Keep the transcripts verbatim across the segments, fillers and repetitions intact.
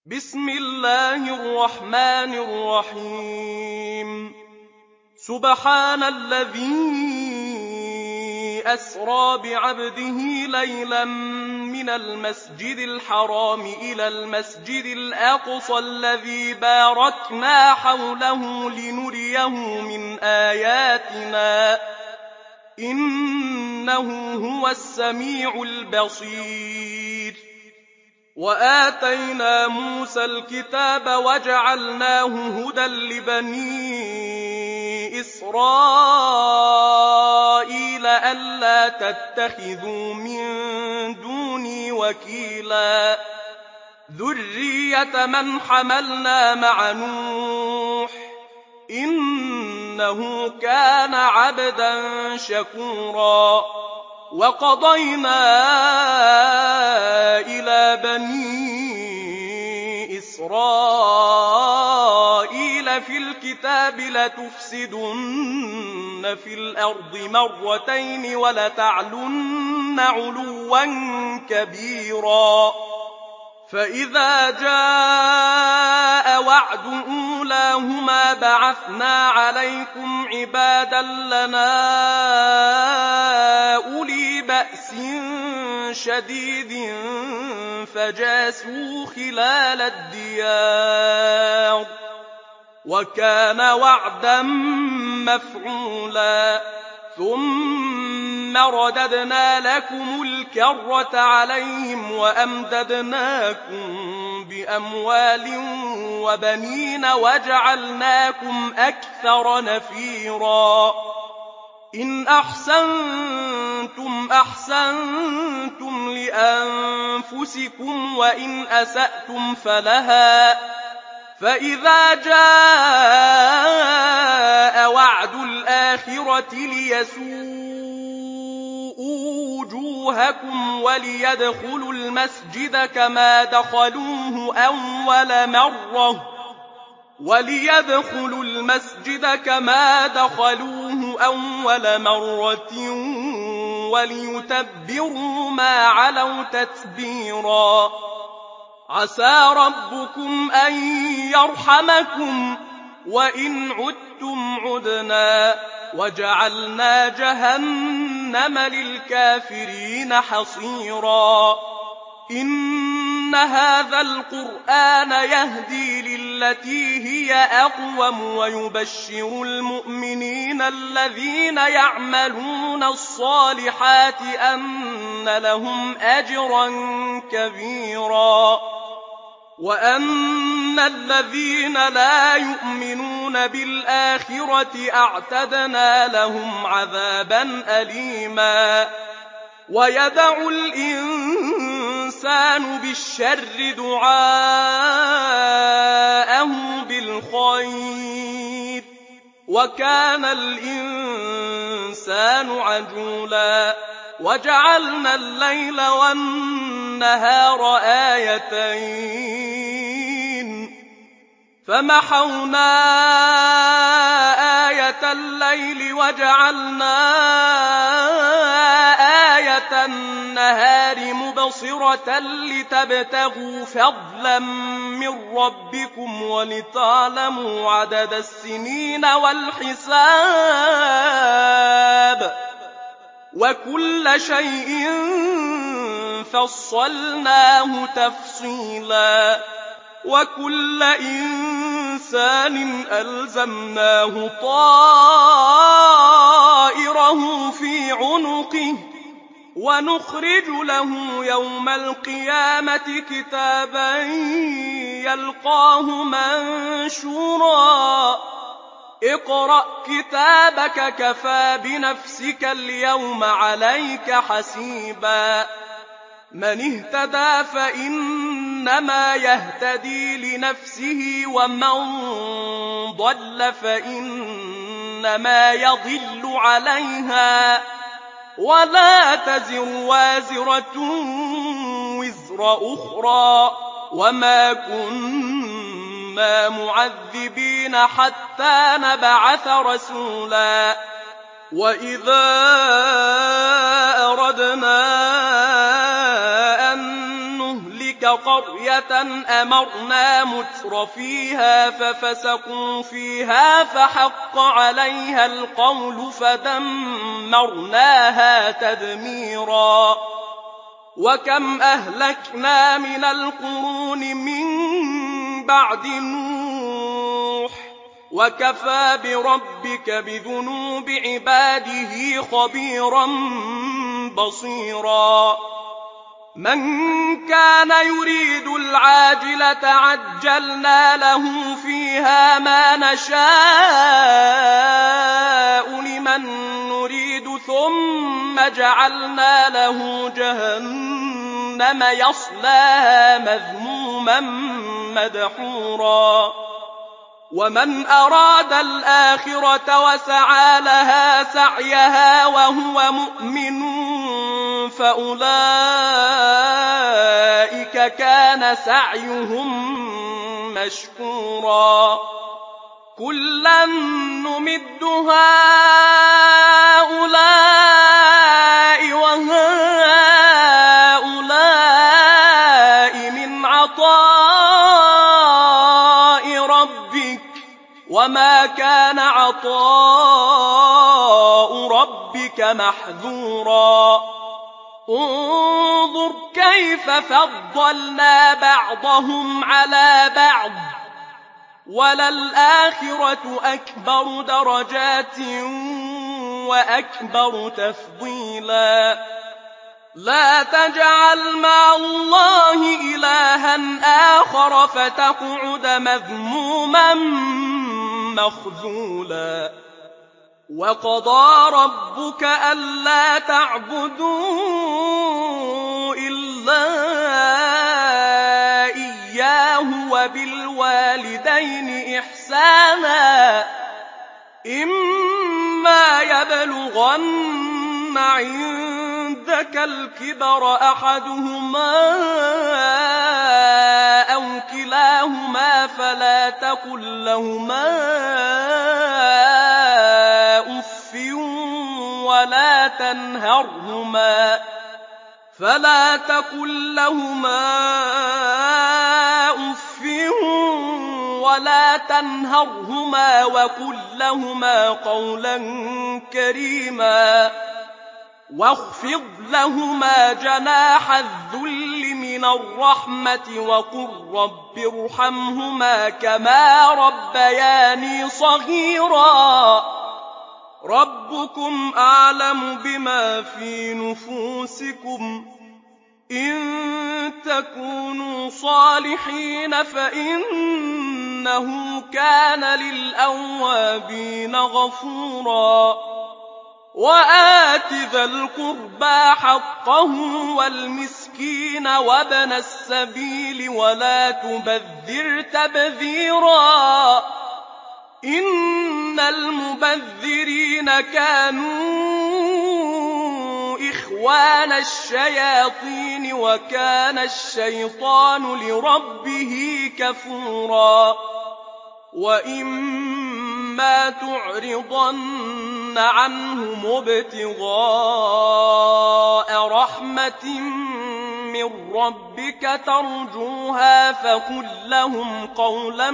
بسم الله الرحمن الرحيم سبحان الذي أسرى بعبده ليلا من المسجد الحرام إلى المسجد الأقصى الذي باركنا حوله لنريه من آياتنا إنه هو السميع البصير وآتينا موسى الكتاب وجعلناه هدى لبني إسرائيل ألا تتخذوا من دوني وكيلا ذرية من حملنا مع نوح إنه كان عبدا شكورا وقضينا إلى بني إسرائيل في الكتاب لتفسدن في الأرض مرتين ولتعلن علوا كبيرا فإذا جاء وعد أولاهما بعثنا عليكم عبادا لنا أولي بأس شديد فجاسوا خلال الديار وكان وعدا مفعولا ثم رددنا لكم الكرة عليهم وأمددناكم بأموال وبنين وجعلناكم أكثر نفيرا إن أحسنتم أحسنتم لأنفسكم وإن أسأتم فلها فإذا جاء وعد الآخرة ليسوءوا وجوهكم وليدخلوا المسجد كما دخلوه أول مرة وليدخلوا المسجد كما دخلوه أول مرة وليتبروا ما علوا تتبيرا عسى ربكم أن يرحمكم وإن عدتم عدنا وجعلنا جهنم للكافرين حصيرا إن هذا القرآن يهدي للتي هي أقوم ويبشر المؤمنين الذين يعملون الصالحات أن لهم أجرا كبيرا وأن الذين لا يؤمنون بالآخرة أعتدنا لهم عذابا أليما ويدع الإنسان بالشر دعاءه بالخير وكان الإنسان عجولا وجعلنا الليل والنهار آيتين فمحونا آية الليل وجعلنا آية النهار مبصرة لتبتغوا فضلا من ربكم ولتعلموا عدد السنين والحساب وكل شيء فصلناه تفصيلا وكل إنسان ألزمناه طائره في عنقه ونخرج له يوم القيامة كتابا يلقاه منشورا اقرأ كتابك كفى بنفسك اليوم عليك حسيبا من اهتدى فإنما يهتدي لنفسه ومن ضل فإنما يضل عليها ولا تزر وازرة وزر أخرى وما كنا معذبين حتى نبعث رسولا وإذا أردنا قرية أمرنا متر فيها ففسقوا فيها فحق عليها القول فدمرناها تدميرا وكم أهلكنا من القرون من بعد نوح وكفى بربك بذنوب عباده خبيرا بصيرا من كان يريد العاجلة عجلنا له فيها ما نشاء لمن نريد ثم جعلنا له جهنم يصلاها مذموما مدحورا ومن أراد الآخرة وسعى لها سعيها وهو مؤمن فأولئك كان سعيهم مشكورا كلا نمد هؤلاء وهؤلاء من عطاء ربك وما كان عطاء ربك محذورا انظر كيف فضلنا بعضهم على بعض وللآخرة أكبر درجات وأكبر تفضيلا لا تجعل مع الله إلها آخر فتقعد مذموما مخذولا وقضى ربك ألا تعبدوا إلا إياه وبالوالدين إحسانا إما يبلغن عندك الكبر أحدهما أو كلاهما فلا تقل لهما أف ولا تنهرهما فلا تقل لهما أف ولا تنهرهما وقل لهما قولا كريما واخفض لهما جناح الذل من الرحمة وقل رب ارحمهما كما ربياني صغيرا ربكم أعلم بما في نفوسكم إن تكونوا صالحين فإنه كان للأوابين غفورا وآت ذا القربى حقه والمسكين وابن السبيل ولا تبذر تبذيرا إن المبذرين كانوا إخوان الشياطين وكان الشيطان لربه كفورا وإما تعرضن عنهم ابتغاء رحمة من ربك ترجوها فقل لهم قولا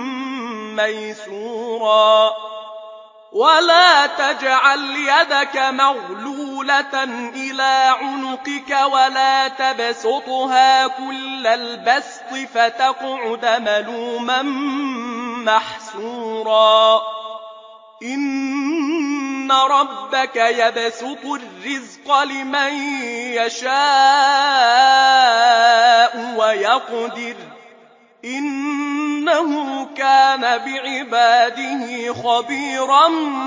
ميسورا ولا تجعل يدك مغلولة إلى عنقك ولا تبسطها كل البسط فتقعد ملوما محسورا إن ربك يبسط الرزق لمن يشاء ويقدر إنه كان بعباده خبيرا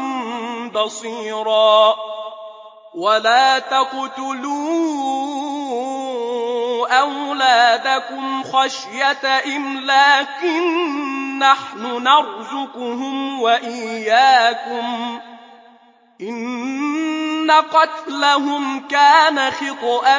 بصيرا ولا تقتلوا أولادكم خشية إملاق نحن نرزقهم وإياكم إن قتلهم كان خطأ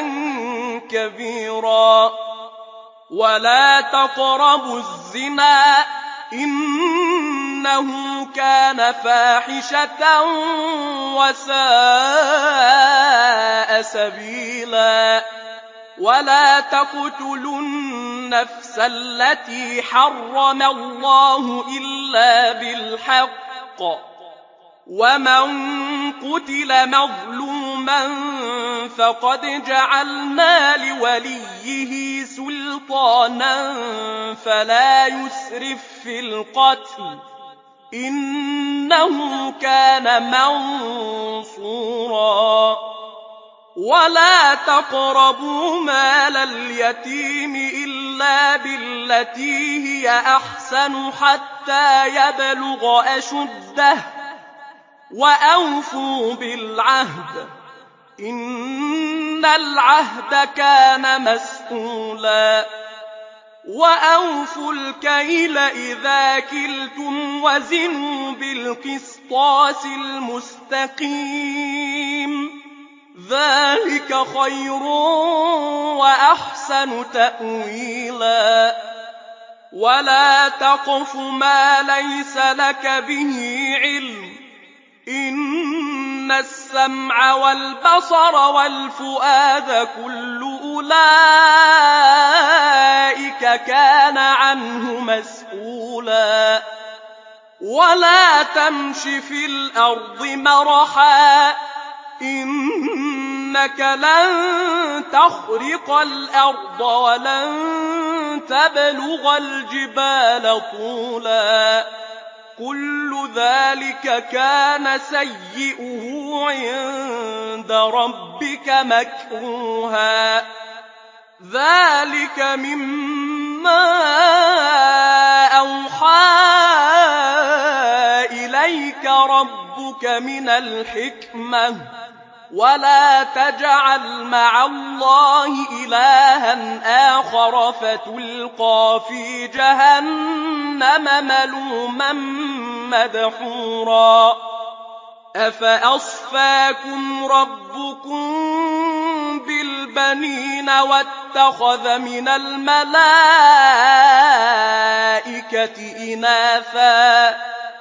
كبيرا ولا تقربوا الزنا إنه كان فاحشة وساء سبيلا ولا تقتلوا النفس التي حرم الله إلا بالحق ومن قتل مظلوما فقد جعلنا لوليه سلطانا فلا يسرف في القتل إنه كان منصورا ولا تقربوا مال اليتيم إلا بالتي هي أحسن حتى يبلغ أشده وأوفوا بالعهد إن العهد كان مسؤولا وأوفوا الكيل إذا كلتم وزنوا بالقسطاس المستقيم ذلك خير وأحسن تأويلا ولا تقف ما ليس لك به علم إن السمع والبصر والفؤاد كل أولئك كان عنه مسؤولا ولا تمش في الأرض مرحا إنك لن تخرق الأرض ولن تبلغ الجبال طولا كل ذلك كان سيئه عند ربك مكروها ذلك مما أوحى إليك ربك من الحكمة ولا تجعل مع الله إلها آخر فتلقى في جهنم ملوما مدحورا أفأصفاكم ربكم بالبنين واتخذ من الملائكة إناثا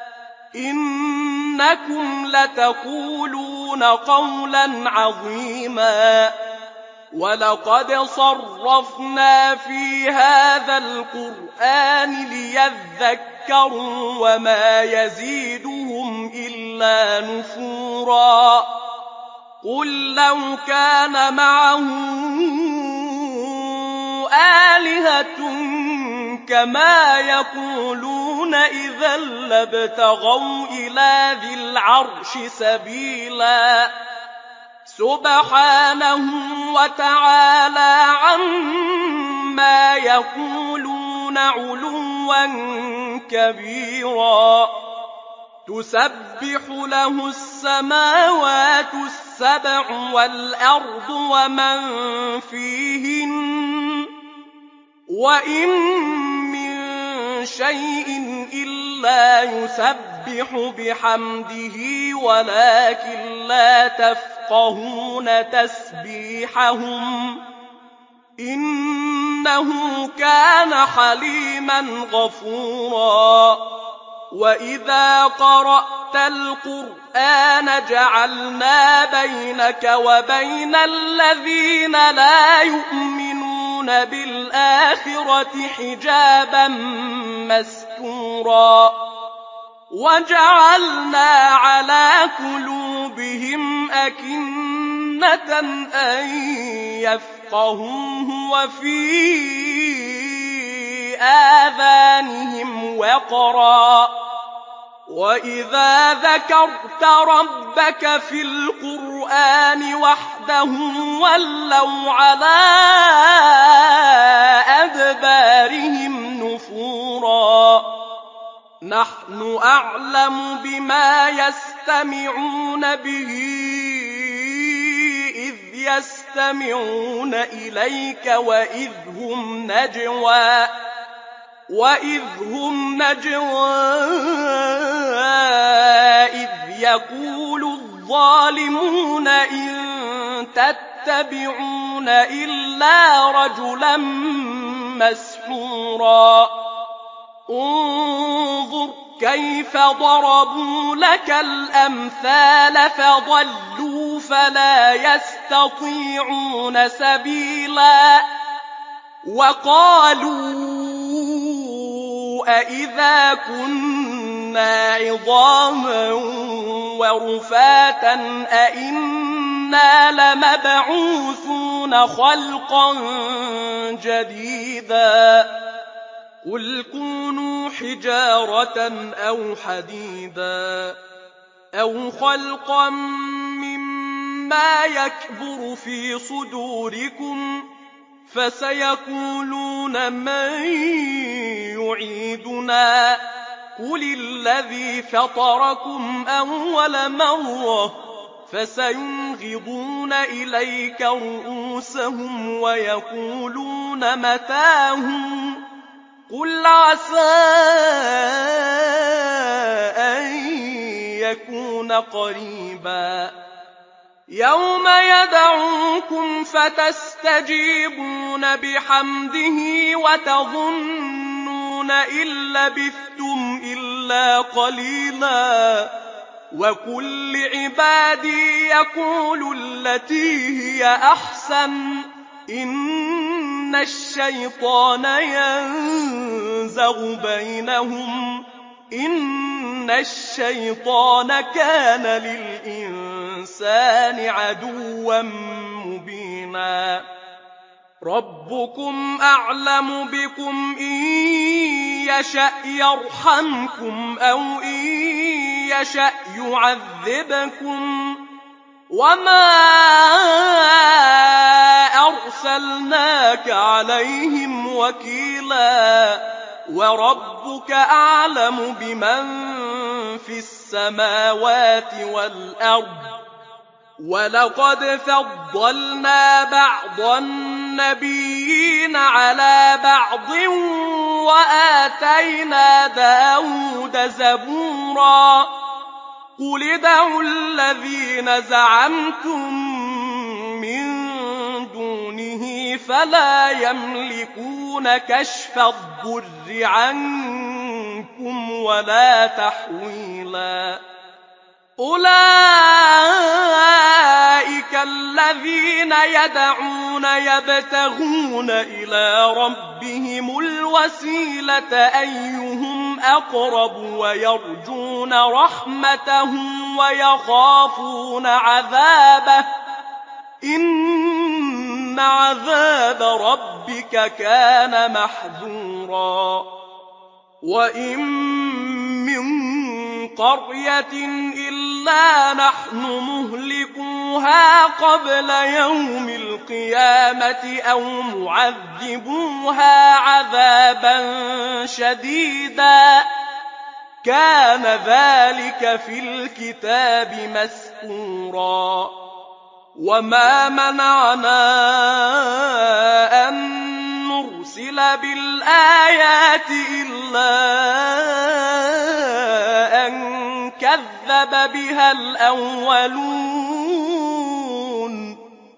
إنكم لتقولون قولا عظيما ولقد صرفنا في هذا القرآن ليذكروا وما يزيدهم إلا نفورا قل لو كان معه آلهة كما يقولون إذا لابتغوا إلى ذي العرش سبيلا سبحانه وتعالى عما يقولون علوا كبيرا تسبح له السماوات السبع والأرض ومن فيهن وإن من شيء إلا يسبح بحمده ولكن لا تفقهون تسبيحهم إنه كان حليما غفورا وإذا قرأت القرآن جعلنا بينك وبين الذين لا يؤمنون بالآخرة حجابا مستورا وجعلنا على قلوبهم أكنة أن يفقهوه وفي آذانهم وقرا وإذا ذكرت ربك في القرآن وحده ولوا على أدبارهم نفورا نحن أعلم بما يستمعون به إذ يستمعون إليك وإذ هم نجوى وإذ هم نجوى إذ يقول الظالمون إن تتبعون إلا رجلا مسحورا انظر كيف ضربوا لك الأمثال فضلوا فلا يستطيعون يستطيعون سبيلا وقالوا أإذا كنا عظاما ورفاتا أإنا لمبعوثون خلقا جديدا قل كونوا حجارة أو حديدا أو خلقا مما يكبر في صدوركم فسيقولون من يعيدنا قل الذي فطركم أول مرة فسينغضون إليك رؤوسهم ويقولون متاهم قل عسى أن يكون قريبا يوم يدعوكم فتستجيبون بحمده وتظنون إن لبثتم إلا قليلا وقل لعبادي يقولوا التي هي أحسن إن الشيطان ينزغ بينهم إن الشيطان كان للإنسان عدوا مبينا ربكم أعلم بكم إن يشأ يرحمكم أو إن يشأ يعذبكم وما أرسلناك عليهم وكيلا وربك أعلم بمن في السماوات والأرض ولقد فضلنا بعض النبيين على بعض وآتينا داود زبورا قل ادعوا الذين زعمتم من دونه فلا يملكون كشف الضر عنكم ولا تحويلا أولئك الذين يدعون يبتغون إلى ربهم الوسيلة أيهم أقرب ويرجون رحمته ويخافون عذابه إن عذاب ربك كان محذورا وإن من قرية إلا نحن مهلكوها قبل يوم القيامة أو معذبوها عذابا شديدا كان ذلك في الكتاب مسطورا وما منعنا أن نرسل بالآيات إلا أن كذب بها الأولون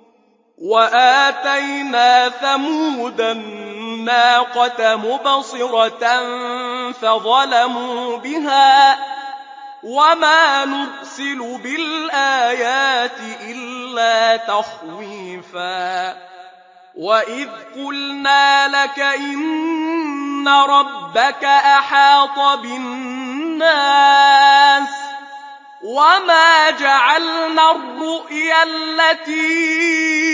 وآتينا ثمود الناقة مبصرة فظلموا بها وما نرسل بالآيات إلا تخويفا وإذ قلنا لك إن ربك أحاط بالناس وما جعلنا الرؤيا التي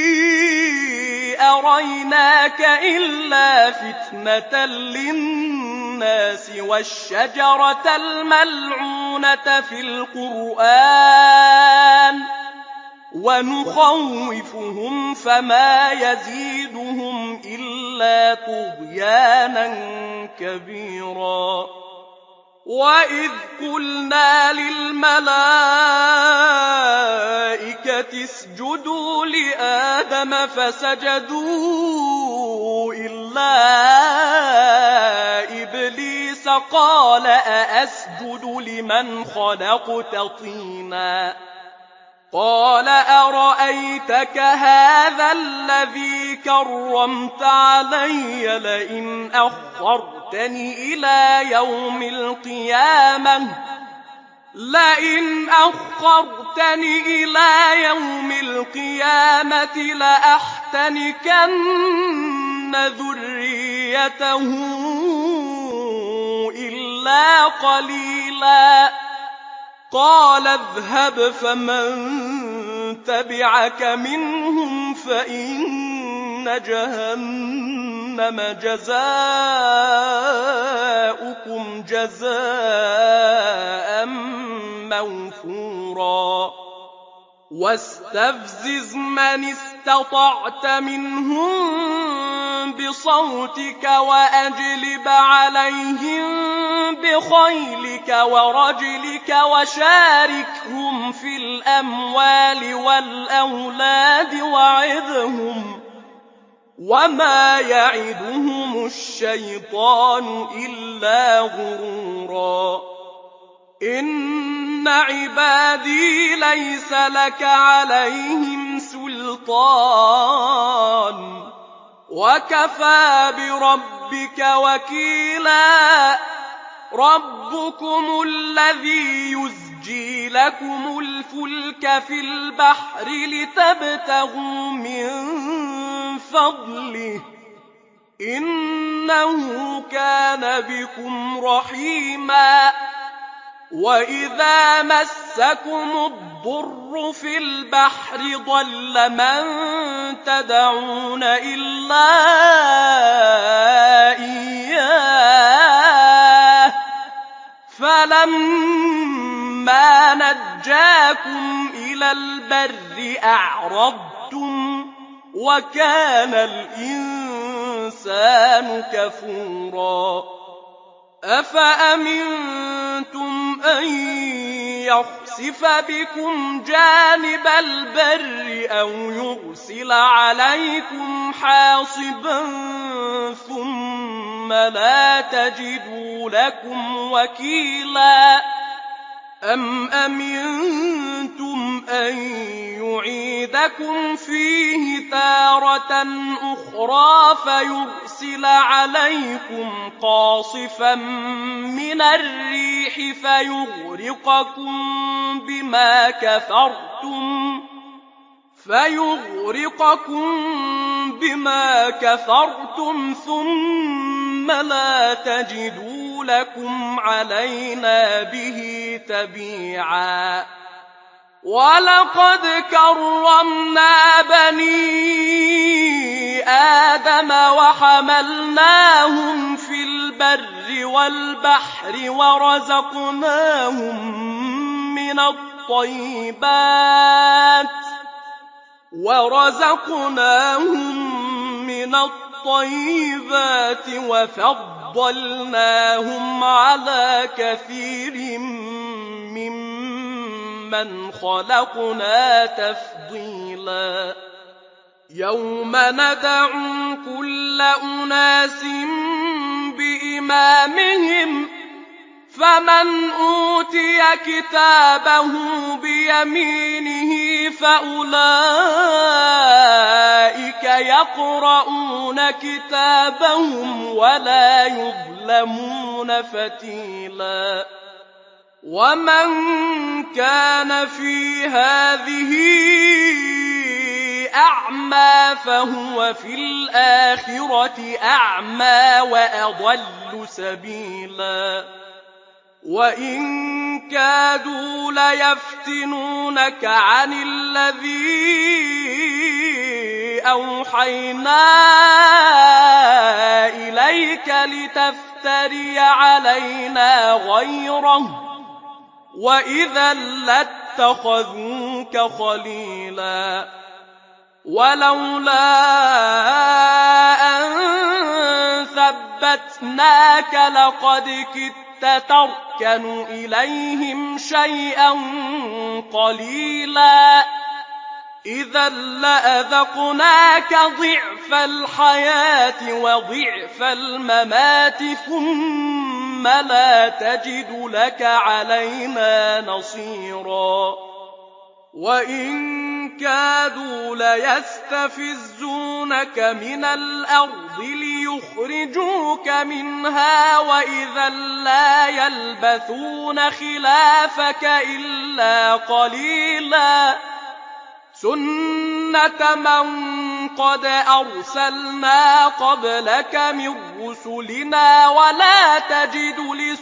أريناك إلا فتنة للناس والشجرة الملعونة في القرآن ونخوفهم فما يزيدهم إلا طغيانا كبيرا وإذ قلنا للملائكة اسجدوا لآدم فسجدوا إلا إبليس قال أأسجد لمن خلقت طينا قال أرأيتك هذا الذي كرمت علي لئن أخرتني إلى يوم القيامة لئن أخرتني إلى يوم القيامة لأحتنكن ذريته إلا قليلا قال اذهب فمن تبعك منهم فإن جهنم جزاؤكم جزاء موفورا واستفزز من استطعت منهم بصوتك وأجلب عليهم بخيلك ورجلك وشاركهم في الأموال والأولاد وعظهم وما يعدهم الشيطان إلا غرورا إن عبادي ليس لك عليهم سلطان وكفى بربك وكيلا ربكم الذي يزجي لكم الفلك في البحر لتبتغوا من فضله إنه كان بكم رحيما وإذا مسكم الضر في البحر ضل من تدعون إلا إياه فلما نجاكم إلى البر أعرضتم وكان الإنسان كفورا أفأمنتم أن يخسف بكم جانب البر أو يرسل عليكم حاصبا ثم لا تجدوا لكم وكيلا أم أمنتم أن يعيدكم فيه تارة أخرى فيرسل عليكم قاصفا من الريح فيغرقكم بما كفرتم فيغرقكم بما كفرتم ثم لا تجدوا لكم علينا به تبيعا ولقد كرمنا بني آدم وحملناهم في البر والبحر ورزقناهم من الطيبات ورزقناهم من الطيبات وفضلناهم على كثير ممن خلقنا تفضيلا يوم ندعو كل أناس بإمامهم فمن أوتي كتابه بيمينه فأولئك يقرؤون كتابهم ولا يظلمون فتيلا ومن كان في هذه أعمى فهو في الآخرة أعمى وأضل سبيلا وإن كادوا ليفتنونك عن الذي أوحينا إليك لتفتري علينا غيره وإذا لاتخذوك خليلا ولولا أن ثبتناك لقد كدت تركن إليهم شيئا قليلا إذا لأذقناك ضعف الحياة وضعف الممات ثم لا تجد لك علينا نصيرا وإن كادوا ليستفزونك من الأرض ليخرجوك يخرجوك منها وإذا لا يلبثون خلافك إلا قليلا سنة من قد أرسلنا قبلك من رسلنا ولا تجد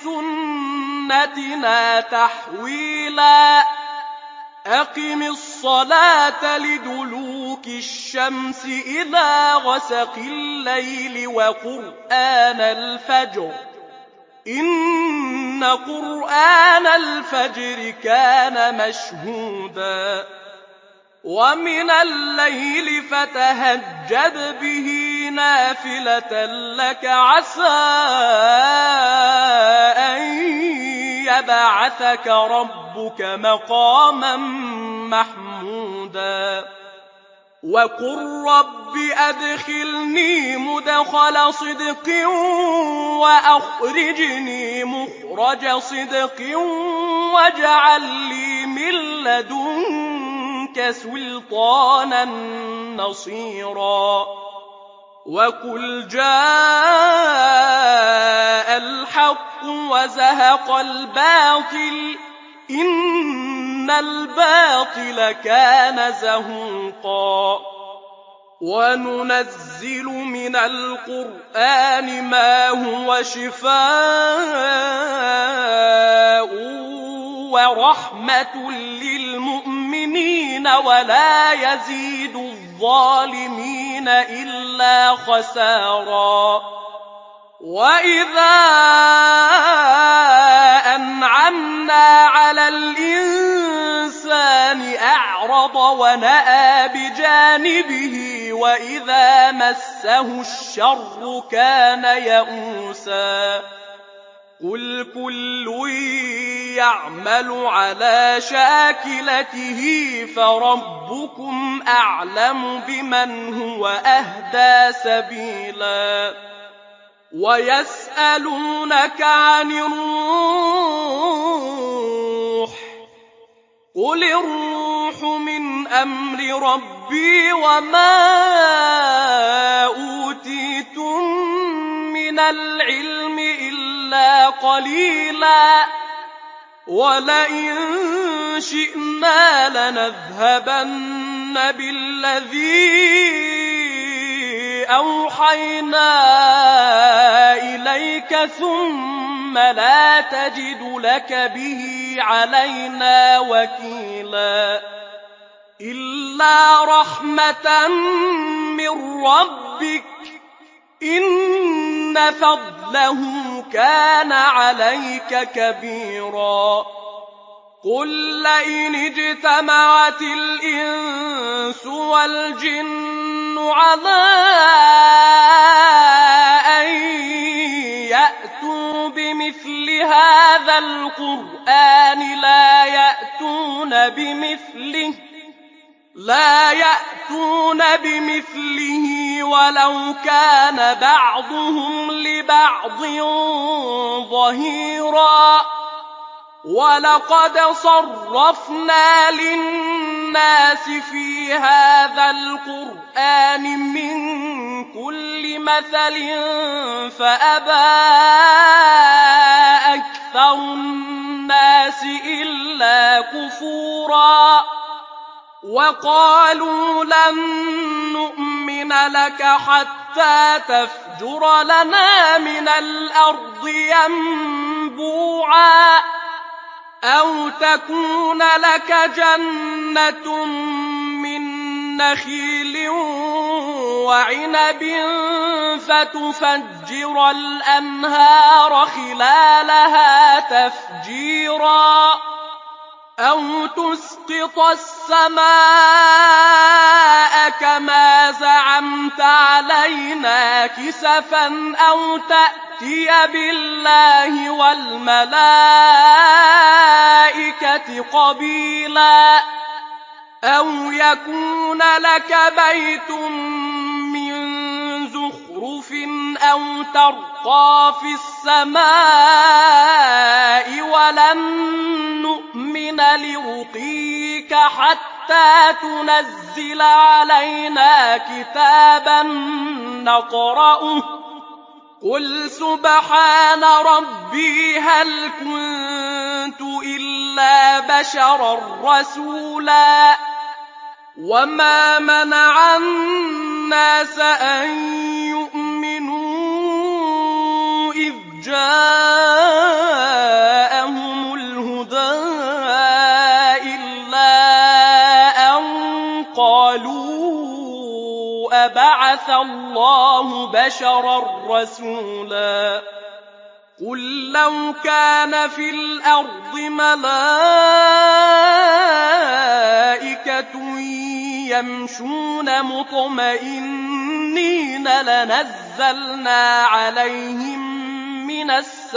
لسنتنا تحويلا أقم الصلاة لدلوك الشمس إلى غسق الليل وقرآن الفجر إن قرآن الفجر كان مشهودا ومن الليل فتهجد به نافلة لك عسى أن يبعثك ربك مقاما محمودا وقل رب أدخلني مدخل صدق وأخرجني مخرج صدق واجعل لي من لدنك سلطانا نصيرا وقل جاء الحق وزهق الباطل إن الباطل كان زهوقا وننزل من القرآن ما هو شفاء ورحمة للمؤمنين ولا يزيد الظالمين إلا خسارا وإذا أنعمنا على الإنسان أعرض ونأى بجانبه وإذا مسه الشر كان يئوسا قل كل يعمل على شاكلته فربكم أعلم بمن هو أهدى سبيلا ويسألونك عن الروح قل الروح من أمر ربي وما أوتيتم من العلم إلا قليلا ولئن شئنا لنذهبن بالذي أوحينا إليك ثم لا تجد لك به علينا وكيلا إلا رحمة من ربك إن فضله كان عليك كبيرا قل لئن اجتمعت الإنس والجن على أن يأتوا بمثل هذا القرآن لا يأتون بمثله لا يأتون بمثله ولو كان بعضهم لبعض ظهيرا ولقد صرفنا للناس في هذا القرآن من كل مثل فأبى أكثر الناس إلا كفورا وقالوا لن نؤمن لك حتى تفجر لنا من الأرض ينبوعا أو تكون لك جنة من نخيل وعنب فتفجر الأنهار خلالها تفجيرا أو تسقط السماء كما زعمت علينا كسفا أو تأتي بالله والملائكة قبيلا أو يكون لك بيت من زخرف أو ترقى في السماء ولن نؤمن لرقيك حتى تنزل علينا كتابا نقرأه قُلْ سُبْحَانَ رَبِّي هَلْ كُنتُ إِلَّا بَشَرًا رَّسُولًا وَمَا مَنَعَ النَّاسَ أَن يُؤْمِنُوا إِذْ جَاءَهُمُ الْهُدَىٰ إِلَّا أَن قَالُوا أَبَعَثَ اللَّهُ بَشَرًا رَّسُولًا قُل لَّوْ كَانَ فِي الْأَرْضِ مَلَائِكَةٌ يَمْشُونَ مُطْمَئِنِّينَ لَنَزَّلْنَا عَلَيْهِم مِّنَ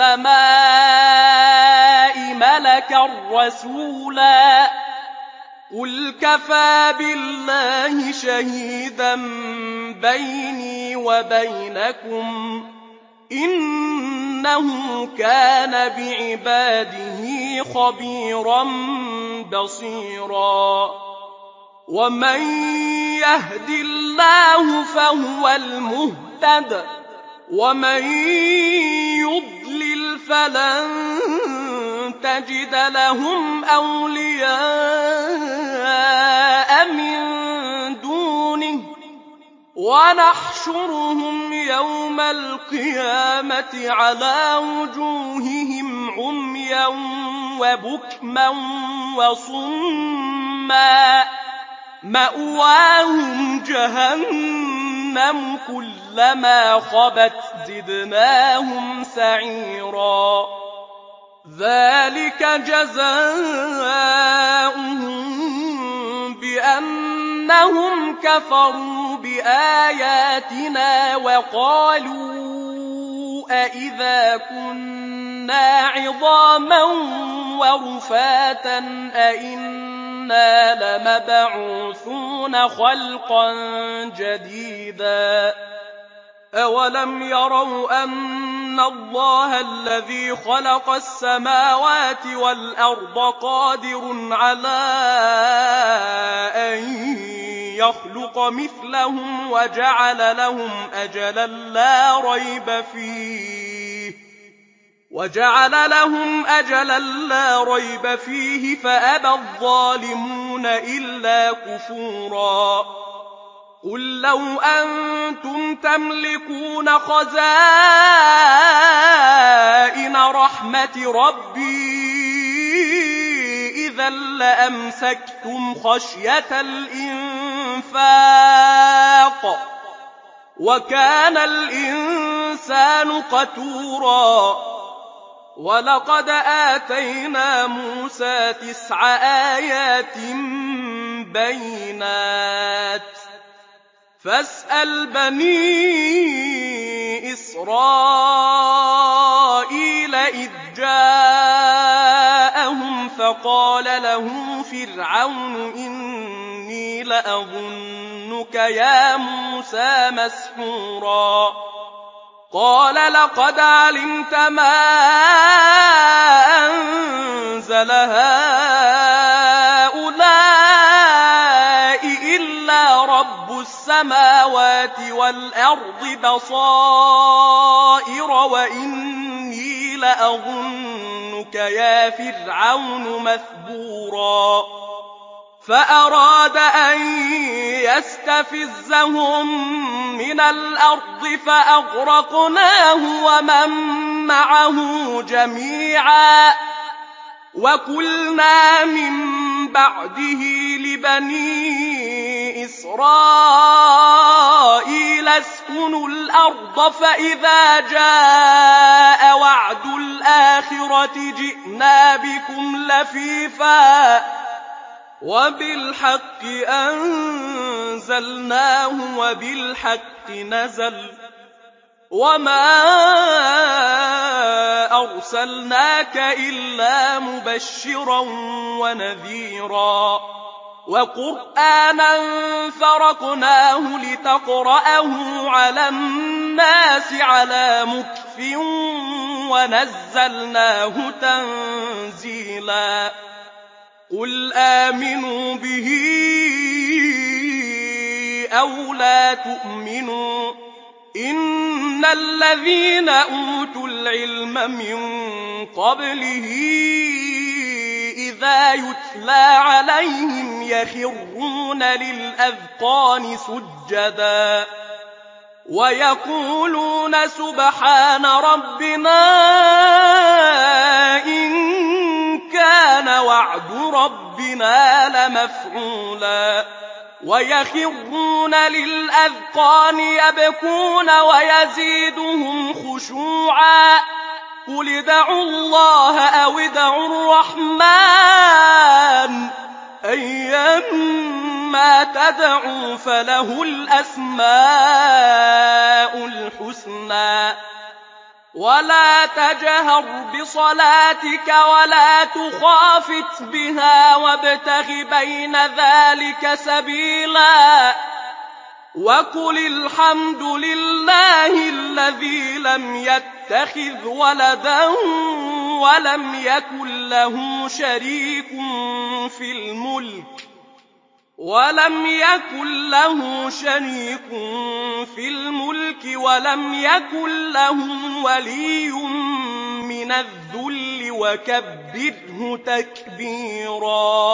السَّمَاءِ مَلَكًا رَّسُولًا قُلْ كَفَىٰ بِاللَّهِ شَهِيدًا بَيْنِي وَبَيْنَكُمْ ۚ إِنَّهُ كَانَ بِعِبَادِهِ خَبِيرًا بَصِيرًا وَمَن يَهْدِ اللَّهُ فَهُوَ الْمُهْتَدِ ۖ وَمَن يُضْلِلْ فَلَن تَجِدَ لَهُمْ أَوْلِيَاءَ مِن دُونِهِ ۖ وَنَحْشُرُهُمْ يَوْمَ الْقِيَامَةِ عَلَىٰ وُجُوهِهِمْ عُمْيًا وَبُكْمًا وَصُمًّا ۖ مَّأْوَاهُمْ جَهَنَّمُ ۖ كُلَّمَا خَبَتْ زِدْنَاهُمْ سَعِيرًا ذَٰلِكَ جَزَاؤُهُم بِأَنَّهُمْ كَفَرُوا بِآيَاتِنَا وَقَالُوا أَإِذَا كُنَّا عِظَامًا وَرُفَاتًا أَإِنَّا لَمَبْعُوثُونَ خَلْقًا جَدِيدًا أَوَلَمْ يَرَوْا أَنَّ اللَّهَ الَّذِي خَلَقَ السَّمَاوَاتِ وَالْأَرْضَ قَادِرٌ عَلَىٰ أَن يَخْلُقَ مِثْلَهُمْ وَجَعَلَ لَهُمْ أَجَلًا لَّا رَيْبَ فِيهِ وَجَعَلَ لَهُمْ أَجَلًا لَّا رَيْبَ فِيهِ فَأَبَى الظَّالِمُونَ إِلَّا كُفُورًا قُل لَّوْ أَنتُمْ تَمْلِكُونَ خَزَائِنَ رَحْمَةِ رَبِّي إِذًا لَّأَمْسَكْتُمْ خَشْيَةَ الْإِنفَاقِ ۚ وَكَانَ الْإِنسَانُ قَتُورًا وَلَقَدْ آتَيْنَا مُوسَىٰ تِسْعَ آيَاتٍ بَيِّنَاتٍ فَاسْأَلْ بَنِي إِسْرَائِيلَ إِذْ جَاءَهُمْ فَقَالَ لَهُ فِرْعَوْنُ إِنِّي لَأَظُنُّكَ يَا مُوسَىٰ مَسْحُورًا قَالَ لَقَدْ عَلِمْتَ مَا أَنزَلَ هَٰؤُلَاءِ إِلَّا رَبُّ السَّمَاوَاتِ وَالْأَرْضِ بَصَائِرَ وَإِنِّي لَأَظُنُّكَ يَا فِرْعَوْنُ مَثْبُورًا فَأَرَادَ أَن يَسْتَفِزَّهُم مِّنَ الْأَرْضِ فَأَغْرَقْنَاهُ وَمَن مَّعَهُ جَمِيعًا وَقُلْنَا مِن بَعْدِهِ لِبَنِي إِسْرَائِيلَ اسْكُنُوا الْأَرْضَ فَإِذَا جَاءَ وَعْدُ الْآخِرَةِ جِئْنَا بِكُمْ لَفِيفًا وَبِالْحَقِّ أَنزَلْنَاهُ وَبِالْحَقِّ نَزَلَ وَمَا أَرْسَلْنَاكَ إِلَّا مُبَشِّرًا وَنَذِيرًا وَقُرْآنًا فَرَقْنَاهُ لِتَقْرَأَهُ عَلَى النَّاسِ عَلَىٰ مُكْثٍ وَنَزَّلْنَاهُ تَنزِيلًا قُلْ آمِنُوا بِهِ أَوْ لَا تُؤْمِنُوا إِنَّ الَّذِينَ أُوتُوا الْعِلْمَ مِن قَبْلِهِ إِذَا يُتْلَىٰ عَلَيْهِمْ يَخِرُّونَ لِلْأَذْقَانِ سُجَّدًا وَيَقُولُونَ سُبْحَانَ رَبِّنَا إِن كَانَ وَعْدُ رَبِّنَا لَمَفْعُولًا وَيَخِرُّونَ لِلْأَذْقَانِ يَبْكُونَ وَيَزِيدُهُمْ خُشُوعًا قُلِ ادْعُوا اللَّهَ أَوِ ادْعُوا الرَّحْمَٰنَ أَيًّا مَّا تَدْعُوا فَلَهُ الْأَسْمَاءُ الْحُسْنَىٰ وَلَا تَجْهَرْ بِصَلَاتِكَ وَلَا تُخَافِتْ بِهَا وَابْتَغِ بَيْنَ وَذَٰلِكَ سَبِيلًا وَقُلِ الْحَمْدُ لِلَّهِ الَّذِي لَمْ يَتَّخِذْ وَلَدًا وَلَمْ يَكُن لَّهُ شَرِيكٌ فِي الْمُلْكِ وَلَمْ يَكُن لَّهُ شَرِيكٌ فِي الْمُلْكِ وَلَمْ يَكُن لَّهُ وَلِيٌّ مِّنَ الذُّلِّ وَكَبِّرْهُ تَكْبِيرًا.